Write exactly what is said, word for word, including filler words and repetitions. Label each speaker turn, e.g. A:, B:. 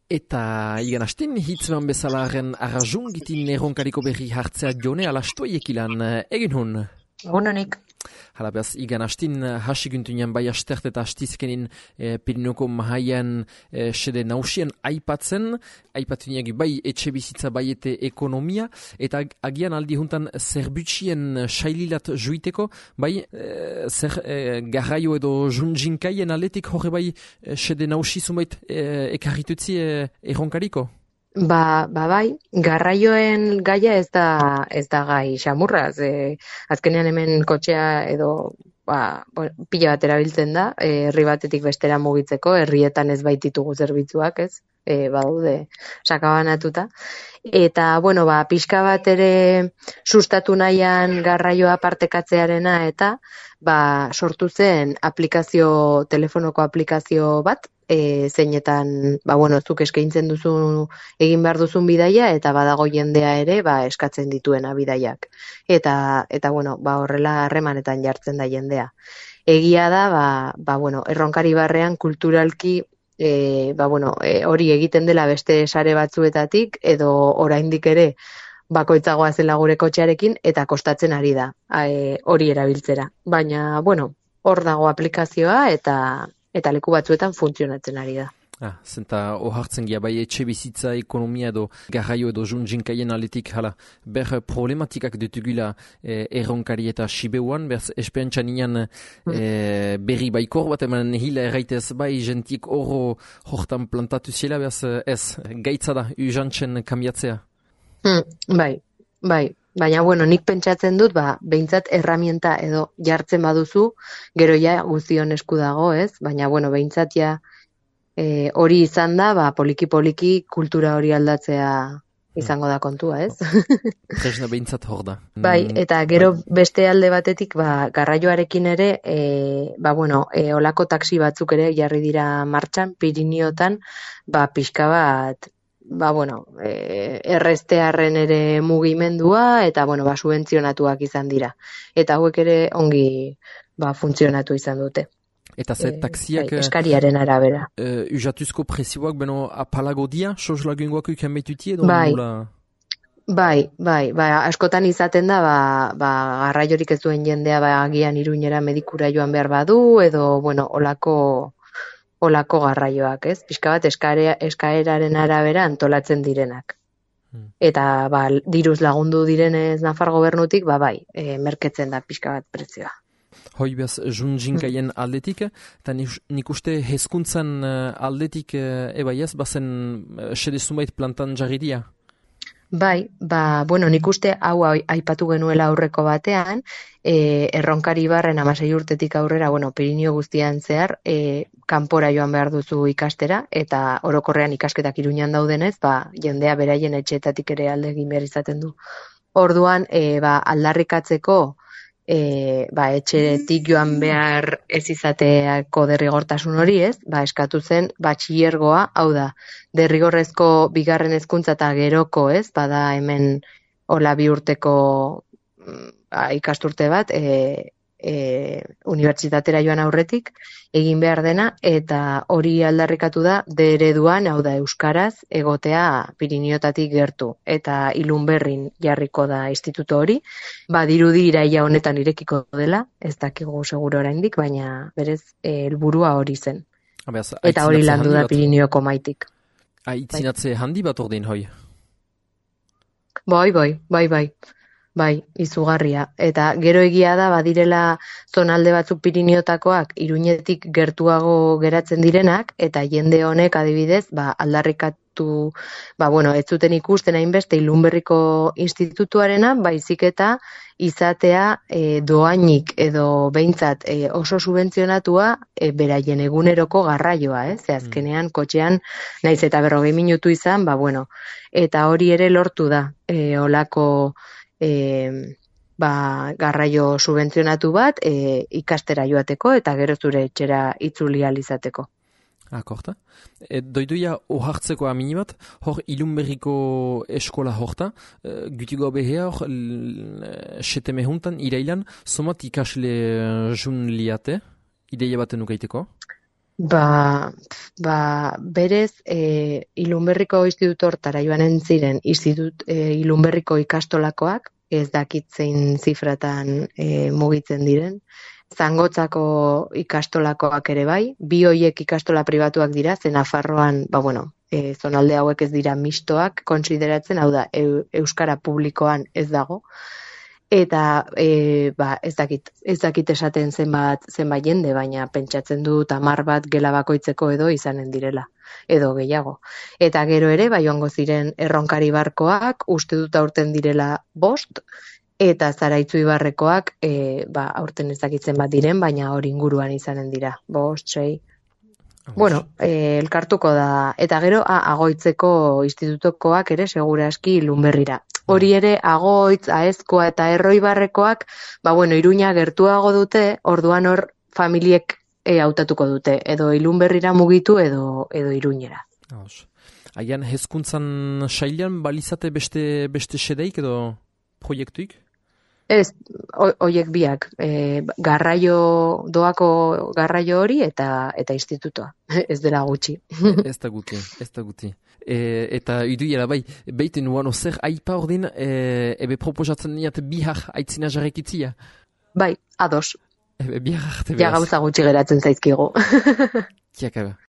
A: Eta igan hastin, hitzman bezalaren arrazun gitin erronkariko berri hartzea jone alastoiek ilan egin hun.
B: Egunonik.
A: Hala behaz, igan hastin hasiguntunean bai astert eta hastizkenin e, Pirinoko mahaian e, sede nausien aipatzen, aipatuneagi bai etxe bizitza bai eta ekonomia, eta agian aldi juntan zerbutxien saililat juiteko, bai e, zer e, garraio edo junjinkaien aletik horre bai e, sede nausi zumait e, ekarritutzi e, erronkariko?
B: Ba, ba bai, garraioen gaia ez da ez da gai xamurra, ze azkenean hemen kotxea edo ba, bueno, pila bat erabiltzen da, e, herri batetik bestera mugitzeko, herrietan ez baititugu zerbitzuak, ez? E, badaude sakabanatuta. Eta, bueno, ba, pixka bat ere sustatu nahian garraioa partekatzearena eta ba, sortu zen aplikazio, telefonoko aplikazio bat, E, zeinetan, ba, bueno, zuk eskaintzen duzu egin behar duzun bidaia eta badago jendea ere ba, eskatzen dituena bidaiak. Eta, eta bueno, ba, horrela harremanetan jartzen da jendea. Egia da, ba, ba, bueno, erronkari barrean kulturalki e, ba, bueno, e, hori egiten dela beste sare batzuetatik edo oraindik ere bakoitzagoa zela gure kotxearekin eta kostatzen ari da e, hori erabiltzera. Baina, bueno, hor dago aplikazioa eta eta leku batzuetan funtzionatzen ari da.
A: Ah, zenta ohartzen gia, bai etxe bizitza, ekonomia edo garraio edo junjinkaien aletik hala, ber problematikak ditugula eh, erronkari eta sibeuan, berz esperientzan inan mm. eh, berri baikor bat, eman hila erraitez bai gentik oro hortan plantatu ziela, berz ez, gaitza da, ujantzen kambiatzea.
B: Mm, bai, bai. Baina, bueno, nik pentsatzen dut, ba, behintzat erramienta edo jartzen baduzu, gero ja guztion esku dago, ez? Baina, bueno, behintzat ja e, hori izan da, ba, poliki-poliki kultura hori aldatzea izango da kontua, ez?
A: Tresna behintzat hor da.
B: Bai, eta gero beste alde batetik, ba, garraioarekin ere, e, ba, bueno, e, olako taxi batzuk ere jarri dira martxan, Piriniotan, ba, pixka bat, ba, bueno, e, errestearren ere mugimendua eta, bueno, ba, subentzionatuak izan dira. Eta hauek ere ongi, ba, funtzionatu izan dute.
A: Eta ze taxiak...
B: E, eskariaren arabera.
A: E, Ujatuzko prezioak, beno, apalago dia, soslagungoak uken betuti edo?
B: Bai,
A: nula...
B: bai, bai, bai, askotan izaten da, ba, ba, garraiorik ez duen jendea, ba, agian Iruñera medikura joan behar badu, edo, bueno, olako... olako garraioak, ez? Pixka bat eskarea, eskaeraren arabera antolatzen direnak. Hmm. Eta ba, diruz lagundu direnez Nafar gobernutik, ba bai, e, merketzen da pixka bat prezioa.
A: Hoi behaz, junjinkaien hmm. aldetik, eta nik uste hezkuntzan aldetik ebai ez, bazen sede zumait plantan jarridia?
B: Bai, ba, bueno, nik uste hau aipatu genuela aurreko batean, e, erronkari barren amasei urtetik aurrera, bueno, Pirinio guztian zehar, e, kanpora joan behar duzu ikastera, eta orokorrean ikasketak Iruñan daudenez, ba, jendea beraien etxeetatik ere alde egin behar izaten du. Orduan, e, ba, aldarrikatzeko, e, ba, etxetik joan behar ez izateako derrigortasun hori ez, ba, eskatu zen batxillergoa, hau da, derrigorrezko bigarren hezkuntza eta geroko ez, bada hemen hola bi urteko ba, ikasturte bat, e, e, unibertsitatera joan aurretik, egin behar dena, eta hori aldarrikatu da, de ereduan, hau da, euskaraz, egotea Piriniotatik gertu, eta Ilunberrin jarriko da instituto hori, ba, dirudi iraila honetan irekiko dela, ez dakigu seguro oraindik, baina berez helburua hori zen.
A: Abeaz,
B: eta hori landu da Pirinioko maitik.
A: Aitzinatze handi bat ordein hoi?
B: Bai, bai, bai, bai. Bai, izugarria. Eta gero egia da, badirela zonalde batzuk Piriniotakoak Iruñetik gertuago geratzen direnak, eta jende honek adibidez, ba, aldarrikatu, ba, bueno, ez zuten ikusten hainbeste Ilunberriko institutuarena, baizik eta izatea e, doainik edo behintzat e, oso subentzionatua e, beraien eguneroko garraioa, ez? Ze azkenean kotxean naiz eta berrogei minutu izan, ba, bueno, eta hori ere lortu da, e, olako E, ba, garraio subentzionatu bat e, ikastera joateko eta gero zure etxera itzuli ahal izateko.
A: Akorta. E, doidoia ohartzeko amini bat, hor Ilunberriko eskola horta, e, gutigo behea hor seteme juntan, irailan, somat ikasle jun liate, ideia baten ukaiteko?
B: Ba, ba, berez, e, Ilunberriko instituto hortara joanen ziren institut, e, Ilunberriko ikastolakoak, ez dakit zein zifratan e, mugitzen diren, Zangotzako ikastolakoak ere bai, bi hoiek ikastola pribatuak dira, ze Nafarroan, ba bueno, e, zonalde hauek ez dira mistoak kontsideratzen, hau da, eu, euskara publikoan ez dago, eta e, ba, ez dakit, ez dakit esaten zenbat, zenbat jende, baina pentsatzen dut hamar bat gela bakoitzeko edo izanen direla, edo gehiago. Eta gero ere, bai joango ziren erronkari barkoak, uste dut aurten direla bost, eta Zaraitzu Ibarrekoak e, ba, aurten ez dakitzen bat diren, baina hori inguruan izanen dira, bost, sei. Bueno, e, elkartuko da, eta gero a, Agoitzeko institutokoak ere seguraski Ilunberrira. Hori ere Agoitz, Aezkoa eta Erroibarrekoak, ba bueno, Iruña gertuago dute, orduan hor familiek e, hautatuko dute, edo Ilunberrira mugitu edo edo Iruñera.
A: Haian hezkuntzan sailan balizate beste beste xedeik edo proiektuik?
B: Ez, hoiek biak, e, garraio, doako garraio hori eta eta institutoa, ez dela gutxi.
A: Ez da guti, ez da guti. E, eta iduiela bai, beiten uano zer aipa ordin, e, ebe proposatzen niat bihar aitzina jarrekitzia?
B: Bai, ados.
A: Ebe bihar arte beraz.
B: Ja gauza gutxi geratzen zaizkigu.
A: Tiak ebe.